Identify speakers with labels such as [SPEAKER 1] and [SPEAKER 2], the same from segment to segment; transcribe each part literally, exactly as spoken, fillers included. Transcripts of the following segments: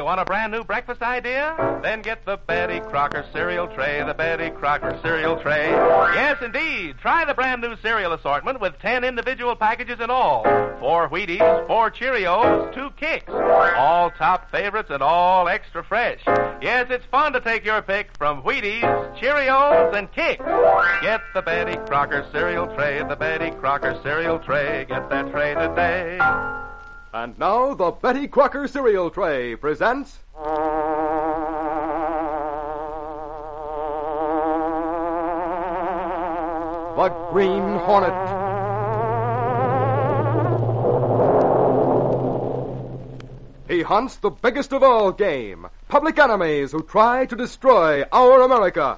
[SPEAKER 1] Want a brand new breakfast idea? Then get the Betty Crocker cereal tray, the Betty Crocker cereal tray. Yes, indeed. Try the brand new cereal assortment with ten individual packages in all. Four Wheaties, four Cheerios, two Kicks. All top favorites and all extra fresh. Yes, it's fun to take your pick from Wheaties, Cheerios, and Kicks. Get the Betty Crocker cereal tray, the Betty Crocker cereal tray. Get that tray today.
[SPEAKER 2] And now, the Betty Crocker cereal tray presents... The Green Hornet. He hunts the biggest of all game, public enemies who try to destroy our America.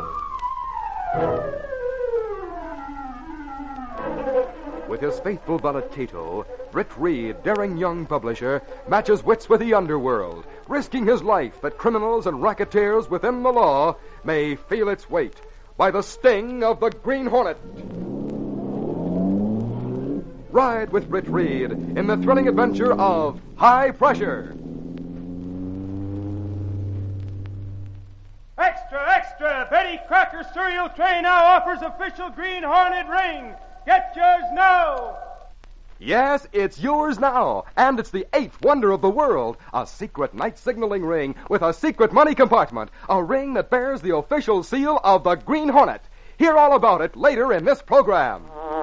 [SPEAKER 2] With his faithful valet Cato, Britt Reed, daring young publisher, matches wits with the underworld, risking his life that criminals and racketeers within the law may feel its weight by the sting of the Green Hornet. Ride with Britt Reed in the thrilling adventure of High Pressure.
[SPEAKER 3] Extra, extra! Betty Crocker cereal tray now offers official Green Hornet ring. Get yours now!
[SPEAKER 2] Yes, it's yours now, and it's the eighth wonder of the world, a secret night signaling ring with a secret money compartment, a ring that bears the official seal of the Green Hornet. Hear all about it later in this program.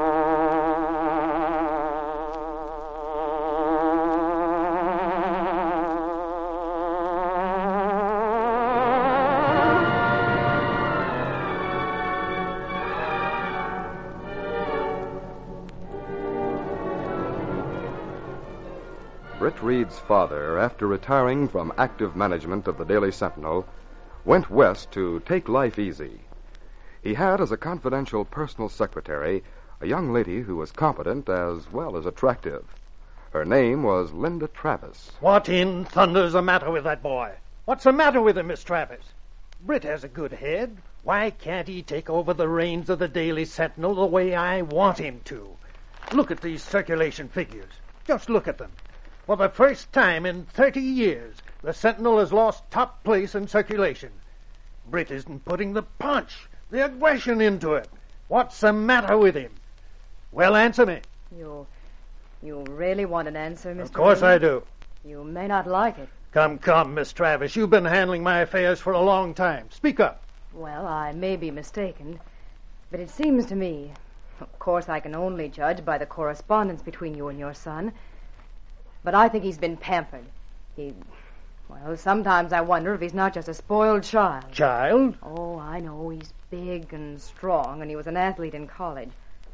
[SPEAKER 2] Britt Reed's father, after retiring from active management of the Daily Sentinel, went west to take life easy. He had as a confidential personal secretary a young lady who was competent as well as attractive. Her name was Linda Travis.
[SPEAKER 4] What in thunder's the matter with that boy? What's the matter with him, Miss Travis? Britt has a good head. Why can't he take over the reins of the Daily Sentinel the way I want him to? Look at these circulation figures. Just look at them. For the first time in thirty years, the Sentinel has lost top place in circulation. Britt isn't putting the punch, the aggression into it. What's the matter with him? Well, answer me.
[SPEAKER 5] You... you really want an answer, Mister
[SPEAKER 4] Of course
[SPEAKER 5] Reed?
[SPEAKER 4] I do.
[SPEAKER 5] You may not like it.
[SPEAKER 4] Come, come, Miss Travis. You've been handling my affairs for a long time. Speak up.
[SPEAKER 5] Well, I may be mistaken, but it seems to me... Of course, I can only judge by the correspondence between you and your son... But I think he's been pampered. He... Well, sometimes I wonder if he's not just a spoiled child.
[SPEAKER 4] Child?
[SPEAKER 5] Oh, I know. He's big and strong, and he was an athlete in college.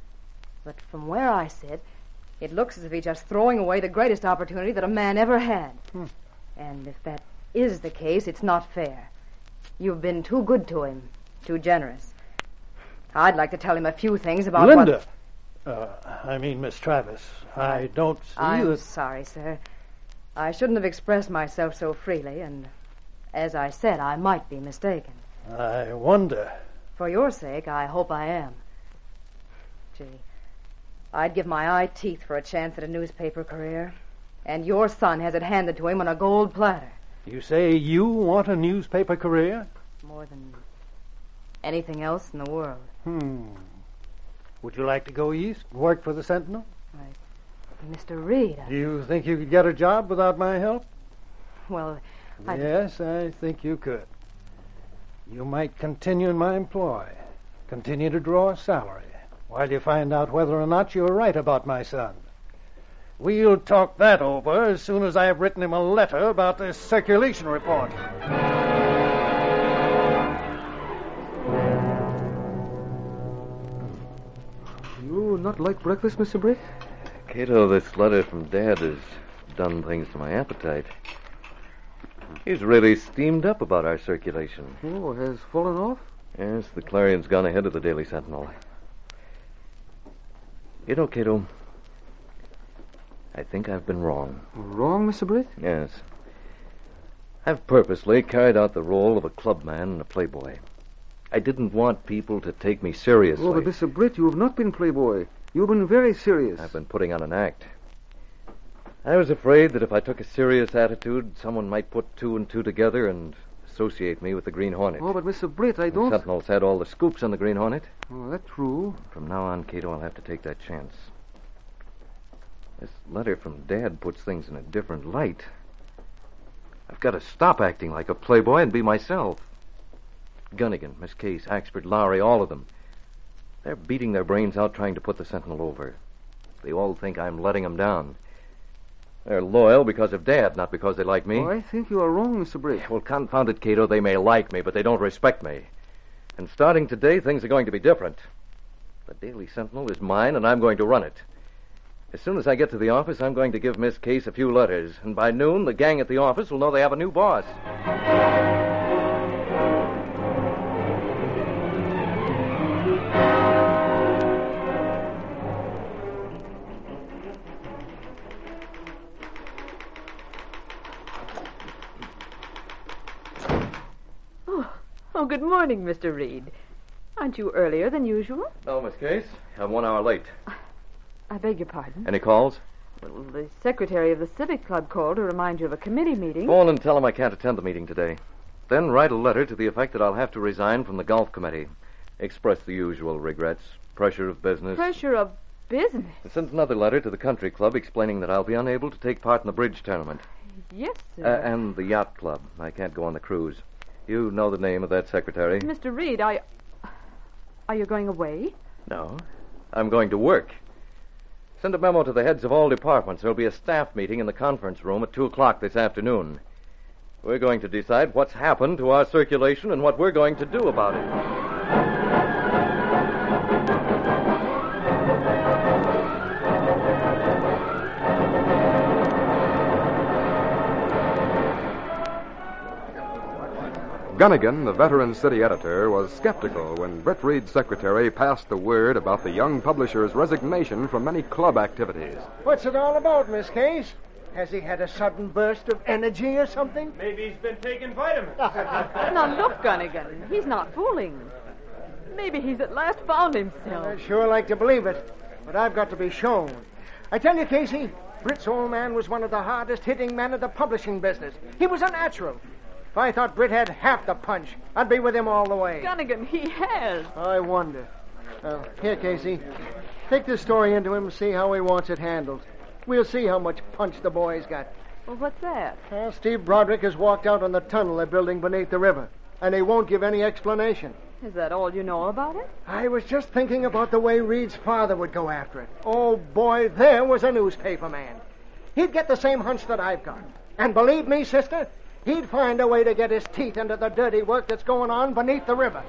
[SPEAKER 5] But from where I sit, it looks as if he's just throwing away the greatest opportunity that a man ever had. Hmm. And if that is the case, it's not fair. You've been too good to him, too generous. I'd like to tell him a few things about
[SPEAKER 4] Linda.
[SPEAKER 5] what...
[SPEAKER 4] Uh, I mean, Miss Travis, I don't see
[SPEAKER 5] I'm
[SPEAKER 4] that...
[SPEAKER 5] sorry, sir. I shouldn't have expressed myself so freely, and as I said, I might be mistaken.
[SPEAKER 4] I wonder.
[SPEAKER 5] For your sake, I hope I am. Gee, I'd give my eye teeth for a chance at a newspaper career, and your son has it handed to him on a gold platter.
[SPEAKER 4] You say you want a newspaper career?
[SPEAKER 5] More than anything else in the world.
[SPEAKER 4] Hmm... Would you like to go east, work for the Sentinel?
[SPEAKER 5] Why, Mister Reed... I...
[SPEAKER 4] Do you think you could get a job without my help?
[SPEAKER 5] Well, I...
[SPEAKER 4] Yes, I think you could. You might continue in my employ, continue to draw a salary, while you find out whether or not you're right about my son. We'll talk that over as soon as I have written him a letter about this circulation report.
[SPEAKER 6] You not like breakfast, Mister Britt?
[SPEAKER 7] Cato, this letter from Dad has done things to my appetite. He's really steamed up about our circulation.
[SPEAKER 6] Oh, has fallen off?
[SPEAKER 7] Yes, the Clarion's gone ahead of the Daily Sentinel. You know, Cato, I think I've been wrong.
[SPEAKER 6] Wrong, Mister Britt?
[SPEAKER 7] Yes. I've purposely carried out the role of a clubman and a playboy. I didn't want people to take me seriously.
[SPEAKER 6] Oh, but Mister Britt, you have not been playboy. You've been very serious.
[SPEAKER 7] I've been putting on an act. I was afraid that if I took a serious attitude, someone might put two and two together and associate me with the Green Hornet.
[SPEAKER 6] Oh, but Mister Britt, I
[SPEAKER 7] The
[SPEAKER 6] don't...
[SPEAKER 7] Sentinels had all the scoops on the Green Hornet.
[SPEAKER 6] Oh, that's true.
[SPEAKER 7] From now on, Cato, I'll have to take that chance. This letter from Dad puts things in a different light. I've got to stop acting like a playboy and be myself. Gunnigan, Miss Case, Axford, Lowry, all of them. They're beating their brains out trying to put the Sentinel over. They all think I'm letting them down. They're loyal because of Dad, not because they like me.
[SPEAKER 6] Oh, I think you are wrong, Mister Britt.
[SPEAKER 7] Well, confound it, Cato, they may like me, but they don't respect me. And starting today, things are going to be different. The Daily Sentinel is mine, and I'm going to run it. As soon as I get to the office, I'm going to give Miss Case a few letters, and by noon, the gang at the office will know they have a new boss.
[SPEAKER 8] Oh, good morning, Mister Reed. Aren't you earlier than usual?
[SPEAKER 7] No, Miss Case. I'm one hour late.
[SPEAKER 8] I beg your pardon.
[SPEAKER 7] Any calls?
[SPEAKER 8] Well, the secretary of the Civic Club called to remind you of a committee meeting.
[SPEAKER 7] Phone and tell him I can't attend the meeting today. Then write a letter to the effect that I'll have to resign from the golf committee. Express the usual regrets. Pressure of business.
[SPEAKER 8] Pressure of business?
[SPEAKER 7] Send another letter to the country club explaining that I'll be unable to take part in the bridge tournament.
[SPEAKER 8] Yes, sir.
[SPEAKER 7] Uh, and the yacht club. I can't go on the cruise. You know the name of that secretary.
[SPEAKER 8] Mister Reed, I... Are you going away?
[SPEAKER 7] No. I'm going to work. Send a memo to the heads of all departments. There'll be a staff meeting in the conference room at two o'clock this afternoon. We're going to decide what's happened to our circulation and what we're going to do about it.
[SPEAKER 2] Gunnigan, the veteran city editor, was skeptical when Britt Reed's secretary passed the word about the young publisher's resignation from many club activities.
[SPEAKER 9] What's it all about, Miss Case? Has he had a sudden burst of energy or something?
[SPEAKER 3] Maybe he's been taking vitamins.
[SPEAKER 8] Now, look, Gunnigan. He's not fooling. Maybe he's at last found himself.
[SPEAKER 9] I'd sure like to believe it, but I've got to be shown. I tell you, Casey, Britt's old man was one of the hardest-hitting men of the publishing business. He was a natural. If I thought Britt had half the punch, I'd be with him all the way.
[SPEAKER 8] Gunnigan, he has.
[SPEAKER 9] I wonder. Uh, here, Casey. Take this story into him and see how he wants it handled. We'll see how much punch the boy's got.
[SPEAKER 8] Well, what's that?
[SPEAKER 9] Well, Steve Broderick has walked out on the tunnel they're building beneath the river, and he won't give any explanation.
[SPEAKER 8] Is that all you know about it?
[SPEAKER 9] I was just thinking about the way Reed's father would go after it. Oh, boy, there was a newspaper man. He'd get the same hunch that I've got. And believe me, sister, he'd find a way to get his teeth into the dirty work that's going on beneath the river.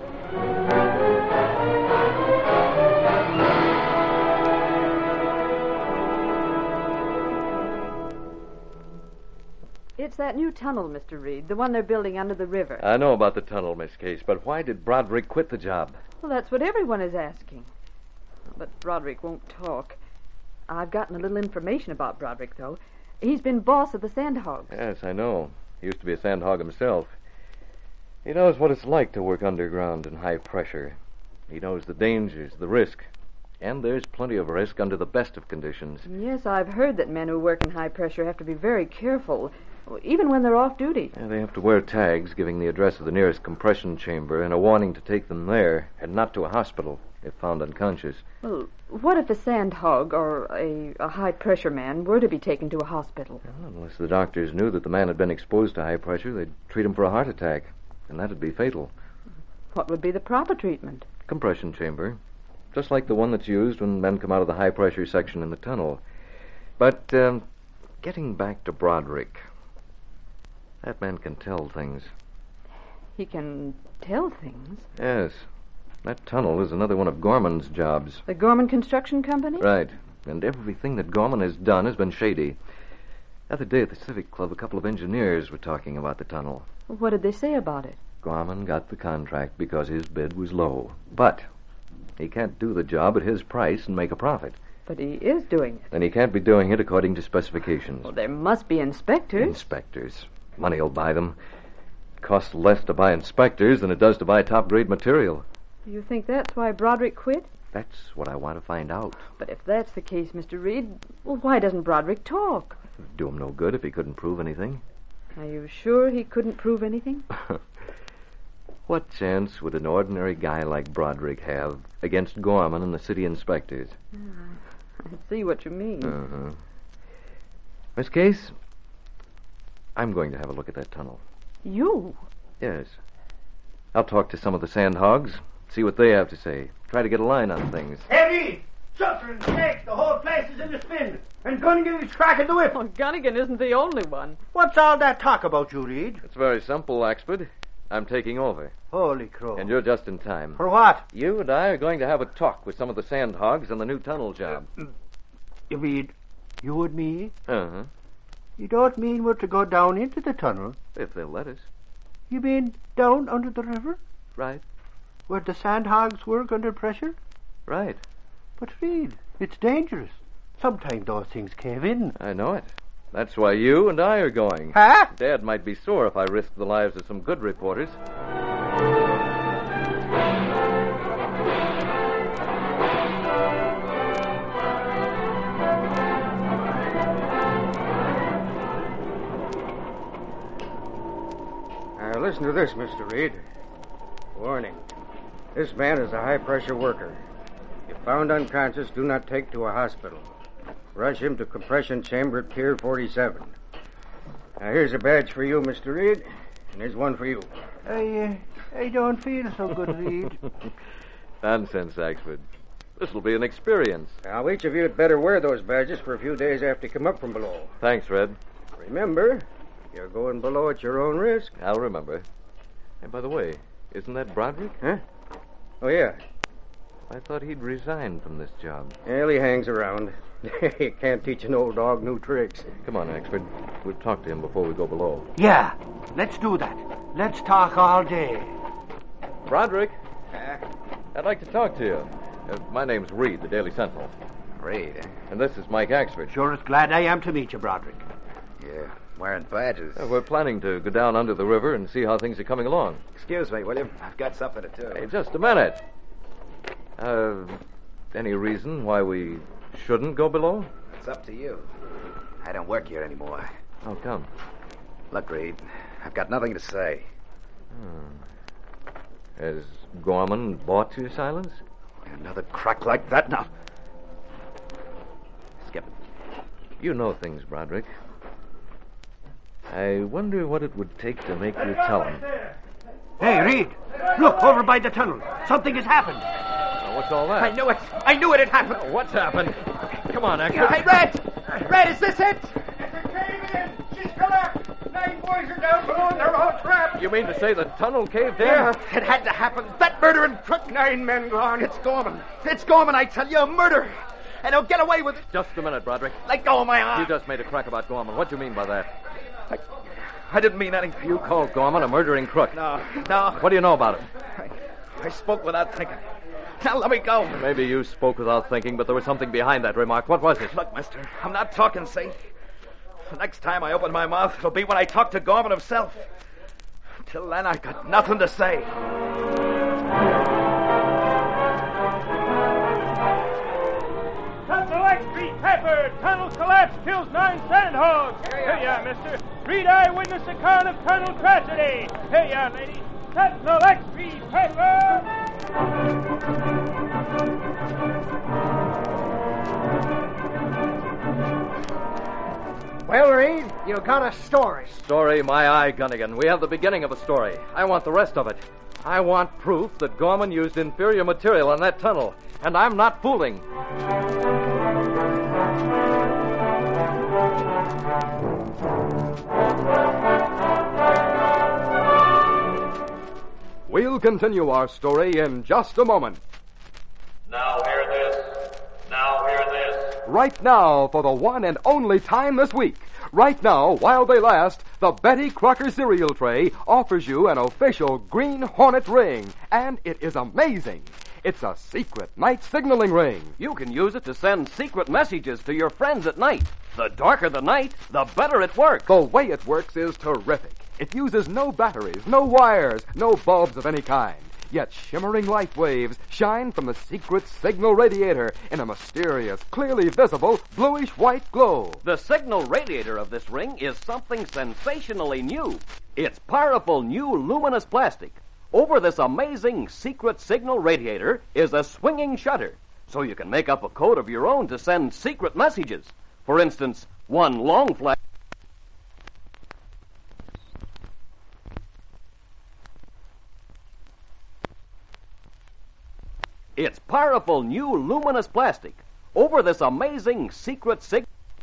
[SPEAKER 8] It's that new tunnel, Mister Reed, the one they're building under the river.
[SPEAKER 7] I know about the tunnel, Miss Case, but why did Broderick quit the job?
[SPEAKER 8] Well, that's what everyone is asking. But Broderick won't talk. I've gotten a little information about Broderick, though. He's been boss of the Sandhogs.
[SPEAKER 7] Yes, I know. He used to be a sandhog himself. He knows what it's like to work underground in high pressure. He knows the dangers, the risk. And there's plenty of risk under the best of conditions.
[SPEAKER 8] Yes, I've heard that men who work in high pressure have to be very careful, even when they're off duty.
[SPEAKER 7] Yeah, they have to wear tags giving the address of the nearest compression chamber and a warning to take them there and not to a hospital if found unconscious.
[SPEAKER 8] Well, what if a sandhog or a, a high-pressure man were to be taken to a hospital?
[SPEAKER 7] Well, unless the doctors knew that the man had been exposed to high pressure, they'd treat him for a heart attack, and that'd be fatal.
[SPEAKER 8] What would be the proper treatment?
[SPEAKER 7] Compression chamber, just like the one that's used when men come out of the high-pressure section in the tunnel. But um, getting back to Broderick, that man can tell things.
[SPEAKER 8] He can tell things?
[SPEAKER 7] Yes. That tunnel is another one of Gorman's jobs.
[SPEAKER 8] The Gorman Construction Company?
[SPEAKER 7] Right. And everything that Gorman has done has been shady. The other day at the Civic Club, a couple of engineers were talking about the tunnel.
[SPEAKER 8] What did they say about it?
[SPEAKER 7] Gorman got the contract because his bid was low. But he can't do the job at his price and make a profit.
[SPEAKER 8] But he is doing it.
[SPEAKER 7] And he can't be doing it according to specifications.
[SPEAKER 8] Well, there must be inspectors.
[SPEAKER 7] Inspectors. Money will buy them. It costs less to buy inspectors than it does to buy top-grade material.
[SPEAKER 8] You think that's why Broderick quit?
[SPEAKER 7] That's what I want to find out.
[SPEAKER 8] But if that's the case, Mister Reed, well, why doesn't Broderick talk?
[SPEAKER 7] It'd do him no good if he couldn't prove anything.
[SPEAKER 8] Are you sure he couldn't prove anything?
[SPEAKER 7] What chance would an ordinary guy like Broderick have against Gorman and the city inspectors?
[SPEAKER 8] I see what you mean.
[SPEAKER 7] Uh-huh. Miss Case, I'm going to have a look at that tunnel.
[SPEAKER 8] You?
[SPEAKER 7] Yes. I'll talk to some of the sandhogs, see what they have to say. Try to get a line on things.
[SPEAKER 3] Eddie! Suffering snakes, the whole place is in a spin. And Gunnigan is cracking the whip.
[SPEAKER 8] Well, Gunnigan isn't the only one.
[SPEAKER 3] What's all that talk about, you Reed?
[SPEAKER 7] It's very simple, Axford. I'm taking over.
[SPEAKER 3] Holy crow.
[SPEAKER 7] And you're just in time.
[SPEAKER 3] For what?
[SPEAKER 7] You and I are going to have a talk with some of the sandhogs on the new tunnel job.
[SPEAKER 3] Uh, you mean you and me?
[SPEAKER 7] Uh-huh.
[SPEAKER 3] You don't mean we're to go down into the tunnel?
[SPEAKER 7] If they'll let us.
[SPEAKER 3] You mean down under the river?
[SPEAKER 7] Right.
[SPEAKER 3] Where the sandhogs work under pressure?
[SPEAKER 7] Right.
[SPEAKER 3] But Reed, it's dangerous. Sometimes those things cave in.
[SPEAKER 7] I know it. That's why you and I are going.
[SPEAKER 3] Huh?
[SPEAKER 7] Dad might be sore if I risked the lives of some good reporters.
[SPEAKER 9] Now, listen to this, Mister Reed. Warning. This man is a high-pressure worker. If found unconscious, do not take to a hospital. Rush him to compression chamber at Pier forty-seven. Now, here's a badge for you, Mister Reed, and here's one for you.
[SPEAKER 3] I, uh, I don't feel so good, Reed.
[SPEAKER 7] Nonsense, Axford. This'll be an experience.
[SPEAKER 9] Now, each of you had better wear those badges for a few days after you come up from below.
[SPEAKER 7] Thanks, Red.
[SPEAKER 9] Remember, you're going below at your own risk.
[SPEAKER 7] I'll remember. And by the way, isn't that Broderick?
[SPEAKER 9] Huh? Oh, yeah.
[SPEAKER 7] I thought he'd resigned from this job.
[SPEAKER 9] Well, he hangs around. You can't teach an old dog new tricks.
[SPEAKER 7] Come on, Axford. We'll talk to him before we go below.
[SPEAKER 3] Yeah, let's do that. Let's talk all day.
[SPEAKER 7] Broderick,
[SPEAKER 10] Huh?
[SPEAKER 7] I'd like to talk to you. Uh, my name's Reed, the Daily Sentinel.
[SPEAKER 10] Reed, eh?
[SPEAKER 7] And this is Mike Axford.
[SPEAKER 3] Sure as glad I am to meet you, Broderick.
[SPEAKER 10] Yeah, wearing badges.
[SPEAKER 7] Uh, we're planning to go down under the river and see how things are coming along.
[SPEAKER 10] Excuse me, William. I've got something to do.
[SPEAKER 7] Hey, just a minute. Uh, any reason why we shouldn't go below?
[SPEAKER 10] It's up to you. I don't work here anymore.
[SPEAKER 7] How come?
[SPEAKER 10] Look, Reed, I've got nothing to say.
[SPEAKER 7] Hmm. Has Gorman bought your silence?
[SPEAKER 10] Another crack like that now. Skip it.
[SPEAKER 7] You know things, Broderick. I wonder what it would take to make you tell him.
[SPEAKER 3] Hey, Reed, look, over by the tunnel. Something has happened.
[SPEAKER 7] Now, what's all that?
[SPEAKER 10] I knew it. I knew it had happened.
[SPEAKER 7] What's happened? Come on, Axford.
[SPEAKER 10] Hey, Red! Red, is this it?
[SPEAKER 3] It's a cave in. She's collapsed. Nine boys are down below and they're all trapped.
[SPEAKER 7] You mean to say the tunnel caved in?
[SPEAKER 10] Yeah, it had to happen. That murdering crook.
[SPEAKER 3] Nine men gone.
[SPEAKER 10] It's Gorman. It's Gorman, I tell you. Murder. And he'll get away with it.
[SPEAKER 7] Just a minute, Broderick.
[SPEAKER 10] Let go of my arm.
[SPEAKER 7] You just made a crack about Gorman. What do you mean by that?
[SPEAKER 10] I, I didn't mean anything.
[SPEAKER 7] You called Gorman a murdering crook.
[SPEAKER 10] No, no.
[SPEAKER 7] What do you know about it?
[SPEAKER 10] I, I spoke without thinking. Now let me go.
[SPEAKER 7] Maybe you spoke without thinking, but there was something behind that remark. What was it?
[SPEAKER 10] Look, mister, I'm not talking safe. The next time I open my mouth, it'll be when I talk to Gorman himself. Till then, I've got nothing to say.
[SPEAKER 3] Tunnel X Street Pepper. Tunnel collapse kills nine sandhogs. Here you are, mister. Read eyewitness account of tunnel tragedy. Here you are, lady. Tunnel X Street Pepper.
[SPEAKER 9] Well, Reed, you got a story.
[SPEAKER 7] Story, my eye, Gunnigan. We have the beginning of a story. I want the rest of it. I want proof that Gorman used inferior material in that tunnel. And I'm not fooling.
[SPEAKER 2] We'll continue our story in just a moment.
[SPEAKER 11] Now hear this. Now hear this.
[SPEAKER 2] Right now, for the one and only time this week, right now, while they last, the Betty Crocker cereal tray offers you an official Green Hornet ring, and it is amazing. It's a secret night signaling ring.
[SPEAKER 12] You can use it to send secret messages to your friends at night. The darker the night, the better it works.
[SPEAKER 2] The way it works is terrific. It uses no batteries, no wires, no bulbs of any kind. yet shimmering light waves shine from the secret signal radiator in a mysterious, clearly visible, bluish-white glow.
[SPEAKER 12] The signal radiator of this ring is something sensationally new. It's powerful new luminous plastic. Over this amazing secret signal radiator is a swinging shutter, so you can make up a code of your own to send secret messages. For instance, one long flash. It's powerful new luminous plastic. Over this amazing secret signal.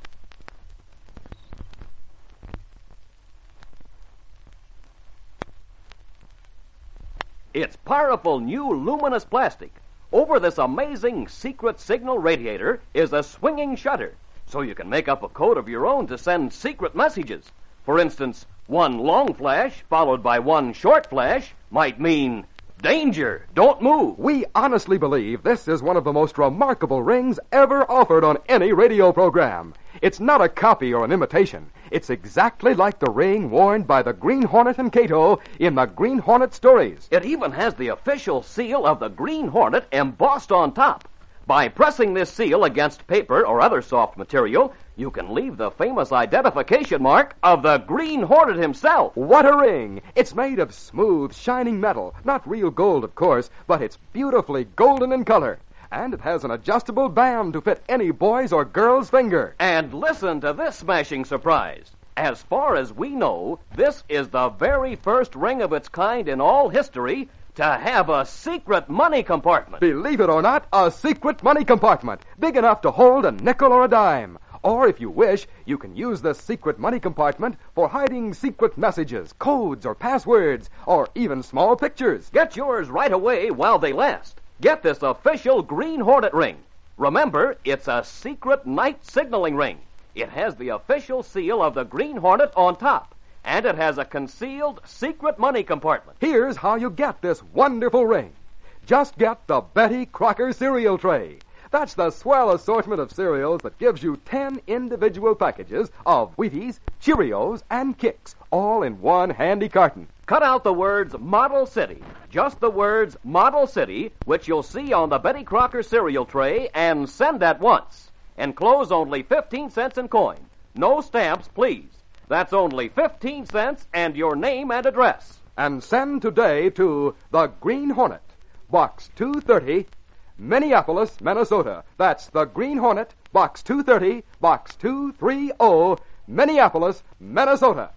[SPEAKER 12] It's powerful new luminous plastic. Over this amazing secret signal radiator is a swinging shutter, so you can make up a code of your own to send secret messages. For instance, one long flash followed by one short flash might mean, danger, don't move.
[SPEAKER 2] We honestly believe this is one of the most remarkable rings ever offered on any radio program. It's not a copy or an imitation. It's exactly like the ring worn by the Green Hornet and Kato in the Green Hornet stories.
[SPEAKER 12] It even has the official seal of the Green Hornet embossed on top. By pressing this seal against paper or other soft material, you can leave the famous identification mark of the Green Hornet himself.
[SPEAKER 2] What a ring! It's made of smooth, shining metal. Not real gold, of course, but it's beautifully golden in color. And it has an adjustable band to fit any boy's or girl's finger.
[SPEAKER 12] And listen to this smashing surprise. As far as we know, this is the very first ring of its kind in all history to have a secret money compartment.
[SPEAKER 2] Believe it or not, a secret money compartment, big enough to hold a nickel or a dime. Or, if you wish, you can use this secret money compartment for hiding secret messages, codes, or passwords, or even small pictures.
[SPEAKER 12] Get yours right away while they last. Get this official Green Hornet ring. Remember, it's a secret night signaling ring. It has the official seal of the Green Hornet on top, and it has a concealed secret money compartment.
[SPEAKER 2] Here's how you get this wonderful ring. Just get the Betty Crocker cereal tray. That's the swell assortment of cereals that gives you ten individual packages of Wheaties, Cheerios, and Kix, all in one handy carton.
[SPEAKER 12] Cut out the words Model City, just the words Model City, which you'll see on the Betty Crocker cereal tray, and send at once. Enclose only fifteen cents in coin. No stamps, please. That's only fifteen cents and your name and address.
[SPEAKER 2] And send today to the Green Hornet, Box two thirty, Minneapolis, Minnesota. That's the Green Hornet, Box two thirty, Box two thirty, Minneapolis, Minnesota.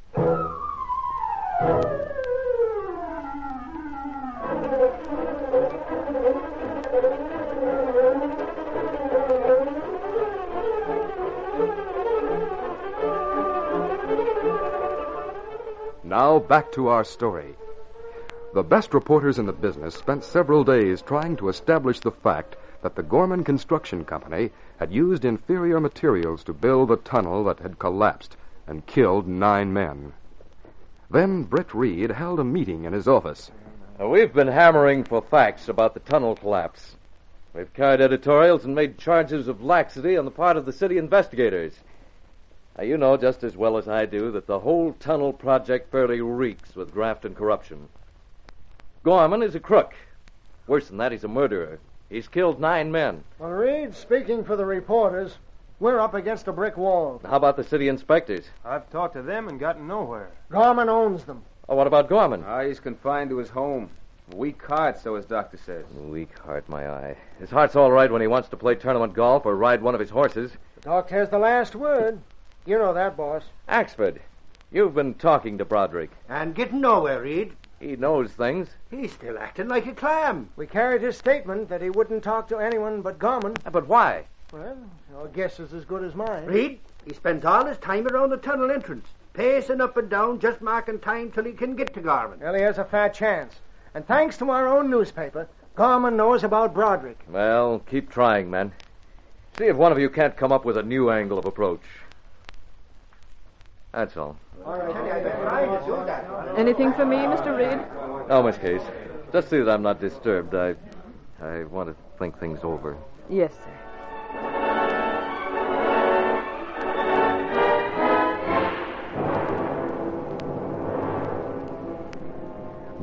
[SPEAKER 2] Now back to our story. The best reporters in the business spent several days trying to establish the fact that the Gorman Construction Company had used inferior materials to build the tunnel that had collapsed and killed nine men. Then Britt Reed held a meeting in his office.
[SPEAKER 7] We've been hammering for facts about the tunnel collapse. We've carried editorials and made charges of laxity on the part of the city investigators. Now, you know just as well as I do that the whole tunnel project fairly reeks with graft and corruption. Gorman is a crook. Worse than that, he's a murderer. He's killed nine men.
[SPEAKER 9] Well, Reed, speaking for the reporters, we're up against a brick wall.
[SPEAKER 7] How about the city inspectors?
[SPEAKER 3] I've talked to them and gotten nowhere.
[SPEAKER 9] Gorman owns them.
[SPEAKER 7] Oh, what about Gorman?
[SPEAKER 13] Ah, he's confined to his home. Weak heart, so his doctor says.
[SPEAKER 7] Weak heart, my eye. His heart's all right when he wants to play tournament golf or ride one of his horses.
[SPEAKER 9] The doctor has the last word. You know that, boss.
[SPEAKER 7] Axford, you've been talking to Broderick.
[SPEAKER 14] And getting nowhere, Reed.
[SPEAKER 7] He knows things.
[SPEAKER 14] He's still acting like a clam.
[SPEAKER 9] We carried his statement that he wouldn't talk to anyone but Gorman.
[SPEAKER 7] But why?
[SPEAKER 9] Well, your guess is as good as mine.
[SPEAKER 14] Reed, he spends all his time around the tunnel entrance, pacing up and down, just marking time till he can get to Gorman.
[SPEAKER 9] Well, he has a fat chance. And thanks to our own newspaper, Gorman knows about Broderick.
[SPEAKER 7] Well, keep trying, men. See if one of you can't come up with a new angle of approach. That's all.
[SPEAKER 9] All right.
[SPEAKER 8] Anything for me, Mister Reed?
[SPEAKER 7] No, Miss Case. Just see that I'm not disturbed. I, I want to think things over.
[SPEAKER 8] Yes, sir.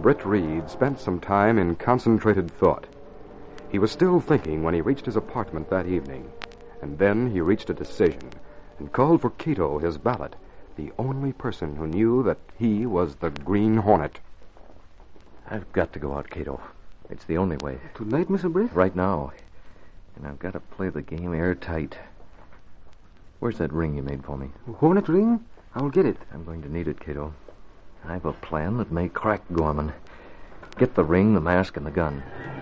[SPEAKER 2] Britt Reed spent some time in concentrated thought. He was still thinking when he reached his apartment that evening, and then he reached a decision and called for Cato, his valet, the only person who knew that he was the Green Hornet.
[SPEAKER 7] I've got to go out, Cato. It's the only way.
[SPEAKER 6] Tonight, Mister Britt?
[SPEAKER 7] Right now. And I've got to play the game airtight. Where's that ring you made for me?
[SPEAKER 6] Hornet ring? I'll get it.
[SPEAKER 7] I'm going to need it, Cato. I have a plan that may crack Gorman. Get the ring, the mask, and the gun.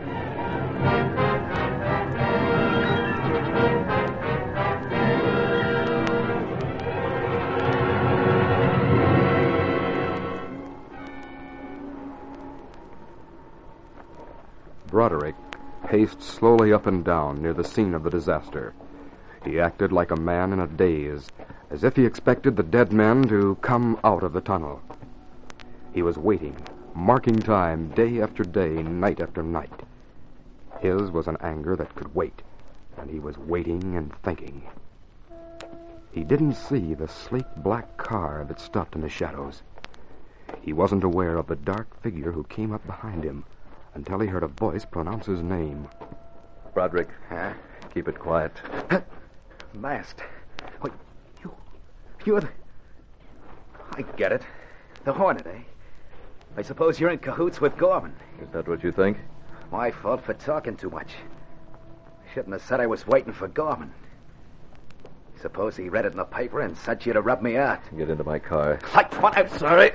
[SPEAKER 2] Broderick paced slowly up and down near the scene of the disaster. He acted like a man in a daze, as if he expected the dead men to come out of the tunnel. He was waiting, marking time day after day, night after night. His was an anger that could wait, and he was waiting and thinking. He didn't see the sleek black car that stopped in the shadows. He wasn't aware of the dark figure who came up behind him until he heard a voice pronounce his name.
[SPEAKER 7] Broderick.
[SPEAKER 10] Huh?
[SPEAKER 7] Keep it quiet.
[SPEAKER 10] Masked. What, you... You're the... I get it. The Hornet, eh? I suppose you're in cahoots with Gorman.
[SPEAKER 7] Is that what you think?
[SPEAKER 10] My fault for talking too much. Shouldn't have said I was waiting for Gorman. Suppose he read it in the paper and sent you to rub me out.
[SPEAKER 7] Get into my car.
[SPEAKER 10] Like what? I'm sorry.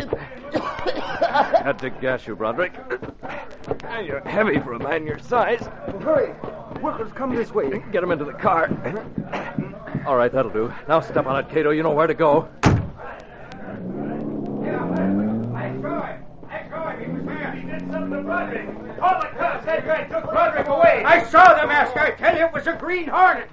[SPEAKER 7] Had to gas you, Broderick. You're heavy for a man your size.
[SPEAKER 6] Hurry. Workers, come this way.
[SPEAKER 7] Get him into the car. All right, that'll do. Now step on it, Cato. You know where to go.
[SPEAKER 3] All the cops, that guy took Broderick away. I saw the mask. I tell you, it was a Green Hornet.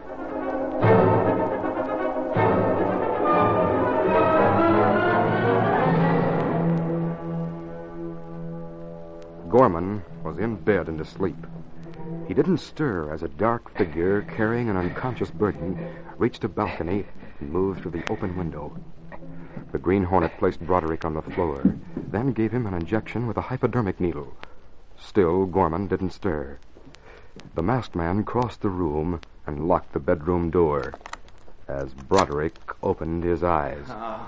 [SPEAKER 2] Gorman was in bed and asleep. He didn't stir as a dark figure carrying an unconscious burden reached a balcony and moved to the open window. The Green Hornet placed Broderick on the floor, then gave him an injection with a hypodermic needle. Still, Gorman didn't stir. The masked man crossed the room and locked the bedroom door as Broderick opened his eyes.
[SPEAKER 10] Oh,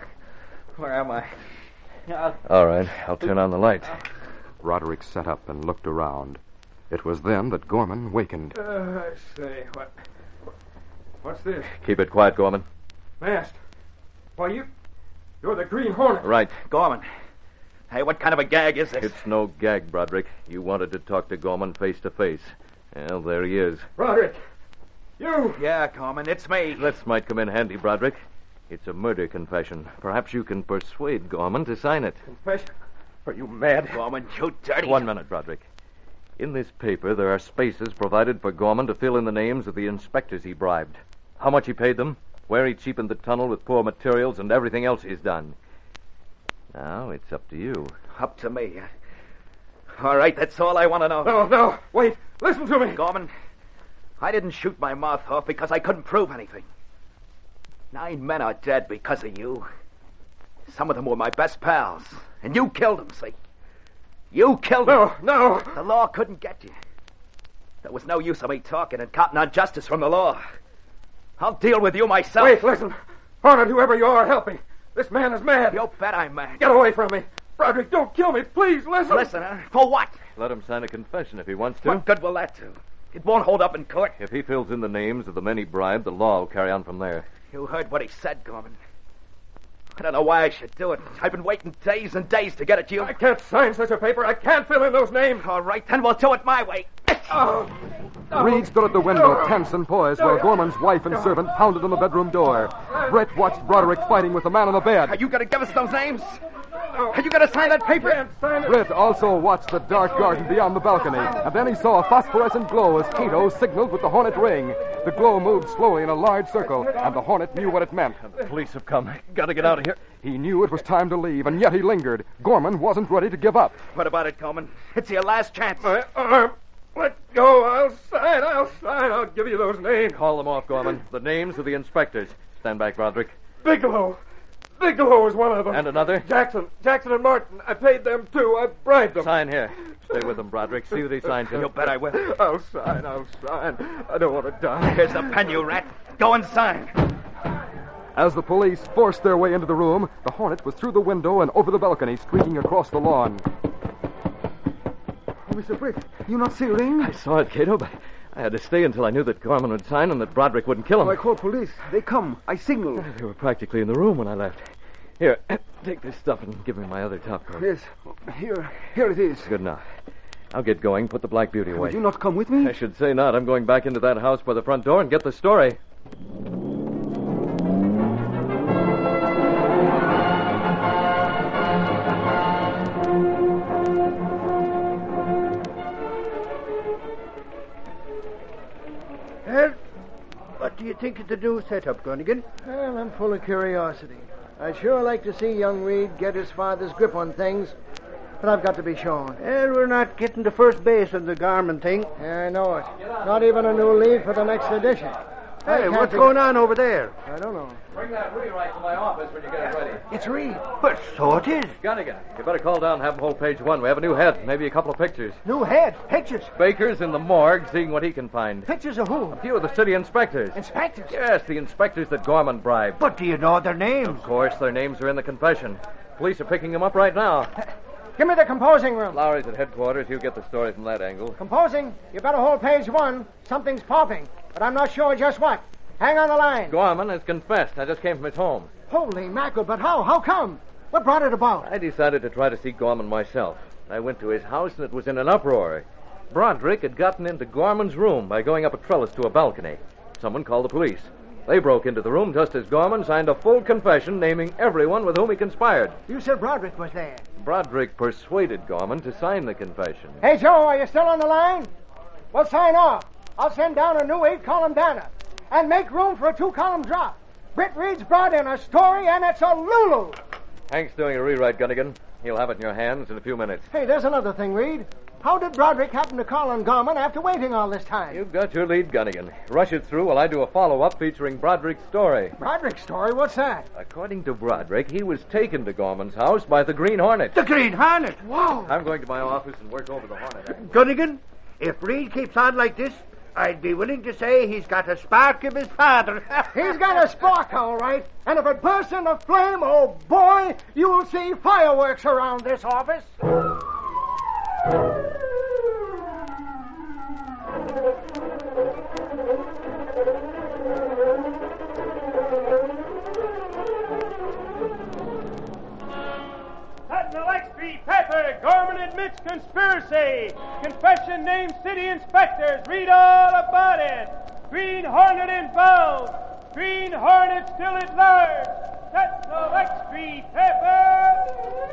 [SPEAKER 10] where am I?
[SPEAKER 7] Uh, All right, I'll turn on the light.
[SPEAKER 2] Broderick sat up and looked around. It was then that Gorman wakened.
[SPEAKER 3] Uh, I say, what... What's this?
[SPEAKER 7] Keep it quiet, Gorman.
[SPEAKER 3] Masked. Why, you... You're the Green Hornet.
[SPEAKER 7] Right.
[SPEAKER 10] Gorman. Hey, what kind of a gag is this?
[SPEAKER 7] It's no gag, Broderick. You wanted to talk to Gorman face to face. Well, there he is.
[SPEAKER 3] Broderick. You.
[SPEAKER 10] Yeah, Gorman, it's me.
[SPEAKER 7] This might come in handy, Broderick. It's a murder confession. Perhaps you can persuade Gorman to sign it.
[SPEAKER 3] Confession? Are you mad?
[SPEAKER 10] Gorman, you dirty...
[SPEAKER 7] One minute, Broderick. In this paper, there are spaces provided for Gorman to fill in the names of the inspectors he bribed. How much he paid them, where he cheapened the tunnel with poor materials, and everything else he's done. Now, it's up to you.
[SPEAKER 10] Up to me, huh? All right, that's all I want to know.
[SPEAKER 3] No, no, wait. Listen to me.
[SPEAKER 10] Gorman, I didn't shoot my mouth off because I couldn't prove anything. Nine men are dead because of you. Some of them were my best pals, and you killed them, see? You killed them.
[SPEAKER 3] No, no.
[SPEAKER 10] The law couldn't get you. There was no use of me talking and counting on justice from the law. I'll deal with you myself.
[SPEAKER 3] Wait, listen. Hornet, whoever you are, help me. This man is mad.
[SPEAKER 10] You bet I'm mad.
[SPEAKER 3] Get away from me. Broderick, don't kill me. Please, listen.
[SPEAKER 10] Listen, huh? For what?
[SPEAKER 7] Let him sign a confession if he wants to.
[SPEAKER 10] What good will that do? It won't hold up in court.
[SPEAKER 7] If he fills in the names of the men he bribed, the law will carry on from there.
[SPEAKER 10] You heard what he said, Gorman. I don't know why I should do it. I've been waiting days and days to get at you.
[SPEAKER 3] I can't sign such a paper. I can't fill in those names.
[SPEAKER 10] All right, then we'll do it my way.
[SPEAKER 3] Oh.
[SPEAKER 2] No. Reed stood at the window, tense and poised, while Gorman's wife and servant pounded on the bedroom door. Britt watched Broderick fighting with the man on the bed.
[SPEAKER 10] Are you going to give us those names? Are you going to sign that paper?
[SPEAKER 2] Britt also watched the dark garden beyond the balcony, and then he saw a phosphorescent glow as Cato signaled with the Hornet ring. The glow moved slowly in a large circle, and the Hornet knew what it meant.
[SPEAKER 7] The police have come. Got to get out of here.
[SPEAKER 2] He knew it was time to leave, and yet he lingered. Gorman wasn't ready to give up.
[SPEAKER 10] What about it, Gorman? It's your last chance.
[SPEAKER 3] My arm. Let go. I'll sign. I'll sign. I'll give you those names.
[SPEAKER 7] Call them off, Gorman. The names of the inspectors. Stand back, Broderick.
[SPEAKER 3] Bigelow.
[SPEAKER 15] Bigelow was one of them.
[SPEAKER 7] And another?
[SPEAKER 15] Jackson. Jackson and Martin. I paid them, too. I bribed them.
[SPEAKER 7] Sign here. Stay with them, Broderick. See that he signs it.
[SPEAKER 10] You bet I will.
[SPEAKER 15] I'll sign. I'll sign. I don't want to die.
[SPEAKER 10] Here's the pen, you rat. Go and sign.
[SPEAKER 2] As the police forced their way into the room, the Hornet was through the window and over the balcony, streaking across the lawn.
[SPEAKER 6] Oh, Mister Britt, you not see Ring?
[SPEAKER 7] I saw it, Cato, but I had to stay until I knew that Gorman would sign and that Broderick wouldn't kill him.
[SPEAKER 6] Oh, I called police. They come. I signaled.
[SPEAKER 7] They were practically in the room when I left. Here, take this stuff and give me my other top coat.
[SPEAKER 6] Yes. Here. Here it is.
[SPEAKER 7] Good enough. I'll get going. Put the Black Beauty away.
[SPEAKER 6] Would you not come with me?
[SPEAKER 7] I should say not. I'm going back into that house by the front door and get the story.
[SPEAKER 14] Well, what do you think of the new setup, Gunnigan?
[SPEAKER 9] Well, I'm full of curiosity. I'd sure like to see young Reed get his father's grip on things, but I've got to be shown.
[SPEAKER 14] Well, we're not getting to first base on the Garmin thing.
[SPEAKER 9] Yeah, I know it. Not even a new lead for the next edition.
[SPEAKER 14] Hey, what's going on over there?
[SPEAKER 9] I don't know.
[SPEAKER 7] Bring that rewrite to my office when you get it ready.
[SPEAKER 9] It's Reed.
[SPEAKER 14] But so it is.
[SPEAKER 7] Gunnigan, you better call down and have him hold page one. We have a new head, maybe a couple of pictures.
[SPEAKER 9] New head. Pictures.
[SPEAKER 7] Baker's in the morgue seeing what he can find.
[SPEAKER 9] Pictures of who?
[SPEAKER 7] A few of the city inspectors.
[SPEAKER 9] Inspectors?
[SPEAKER 7] Yes, the inspectors that Gorman bribed.
[SPEAKER 14] But do you know their names?
[SPEAKER 7] Of course, their names are in the confession. Police are picking them up right now.
[SPEAKER 9] Give me the composing room.
[SPEAKER 7] Lowry's at headquarters. You get the story from that angle.
[SPEAKER 9] Composing? You better hold page one. Something's popping, but I'm not sure just what. Hang on the line.
[SPEAKER 7] Gorman has confessed. I just came from his home.
[SPEAKER 9] Holy mackerel, but how? How come? What brought it about?
[SPEAKER 7] I decided to try to see Gorman myself. I went to his house, and it was in an uproar. Broderick had gotten into Gorman's room by going up a trellis to a balcony. Someone called the police. They broke into the room just as Gorman signed a full confession naming everyone with whom he conspired.
[SPEAKER 9] You said Broderick was there.
[SPEAKER 7] Broderick persuaded Gorman to sign the confession.
[SPEAKER 9] Hey, Joe, are you still on the line? Well, sign off. I'll send down a new eight-column banner. And make room for a two-column drop. Britt Reed's brought in a story, and it's a Lulu.
[SPEAKER 7] Hank's doing a rewrite, Gunnigan. He'll have it in your hands in a few minutes.
[SPEAKER 9] Hey, there's another thing, Reed. How did Broderick happen to call on Gorman after waiting all this time?
[SPEAKER 7] You've got your lead, Gunnigan. Rush it through while I do a follow-up featuring Broderick's story.
[SPEAKER 9] Broderick's story? What's that?
[SPEAKER 7] According to Broderick, he was taken to Gorman's house by the Green Hornet.
[SPEAKER 14] The Green Hornet?
[SPEAKER 9] Whoa!
[SPEAKER 7] I'm going to my office and work over the Hornet.
[SPEAKER 14] Gunnigan, if Reed keeps on like this, I'd be willing to say he's got a spark of his father.
[SPEAKER 9] He's got a spark, all right. And if it bursts into flame, oh, boy, you'll see fireworks around this office.
[SPEAKER 3] Sentinel X P Pepper, Gorman admits conspiracy. Confession names city inspectors. Read all about it. Green Hornet involved. Green Hornet still at large. Sentinel X P Pepper.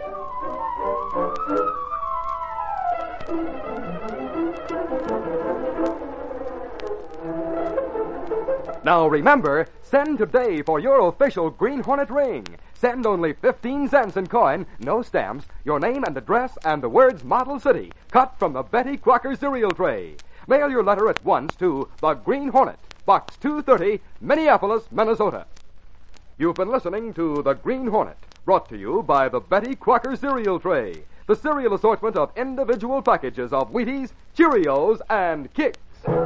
[SPEAKER 2] Now remember, send today for your official Green Hornet ring. Send only fifteen cents in coin, no stamps, your name and address, and the words Model City, cut from the Betty Crocker cereal tray. Mail your letter at once to the Green Hornet, Box two thirty, Minneapolis, Minnesota. You've been listening to The Green Hornet, brought to you by the Betty Crocker cereal tray, the cereal assortment of individual packages of Wheaties, Cheerios, and Kicks.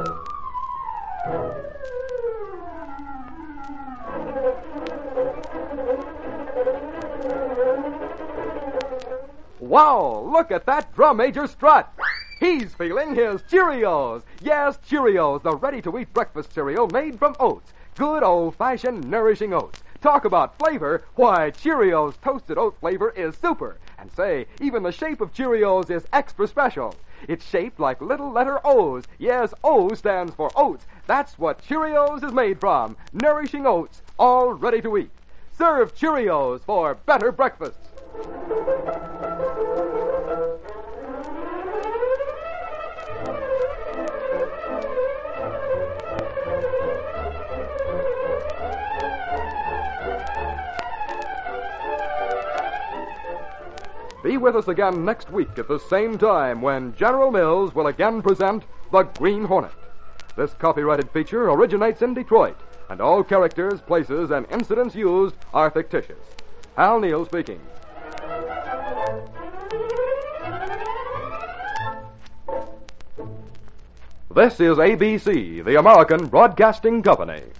[SPEAKER 2] Wow, look at that drum major strut. He's feeling his Cheerios. Yes, Cheerios, the ready-to-eat breakfast cereal made from oats. Good old-fashioned nourishing oats. Talk about flavor. Why, Cheerios toasted oat flavor is super. And say, even the shape of Cheerios is extra special. It's shaped like little letter O's. Yes, O stands for oats. That's what Cheerios is made from. Nourishing oats, all ready to eat. Serve Cheerios for better breakfasts. Be with us again next week at the same time when General Mills will again present The Green Hornet. This copyrighted feature originates in Detroit, and all characters, places, and incidents used are fictitious. Hal Neal speaking. This is A B C, the American Broadcasting Company.